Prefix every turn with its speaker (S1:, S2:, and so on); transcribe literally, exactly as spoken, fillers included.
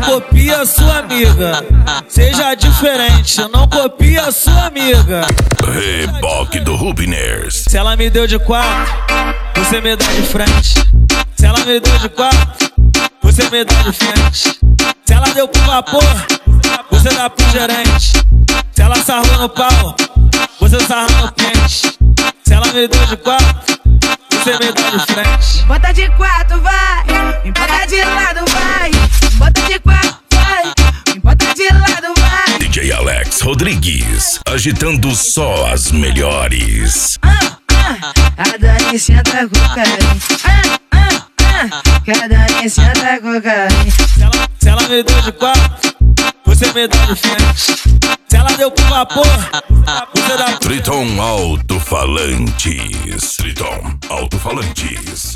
S1: copia sua amiga. Seja diferente, não copia sua amiga.
S2: Reboque do Rubiners.
S1: Se ela me deu de quatro, você me dá de frente. Se ela me deu de quatro, você me dá de frente. Se ela deu pro vapor, você dá pro gerente. Se ela sarrou no pau, você sarra no pente. Se ela me deu de quatro, você me dá de frente.
S3: Bota de quatro, vai. Me bota de lado, vai. Bota de quatro, vai. Me bota de lado, vai.
S2: D J Alex Rodrigues, agitando só as melhores.
S3: Ah, ah, a Dani senta com carinho. Ah, ah, ah, que a Dani senta com carinho.
S1: Se ela, se ela me deu de quatro, você me dá de frente. Se ela deu pro vapor, você dá pro...
S2: Triton Alto-Falantes. Triton Alto-Falantes.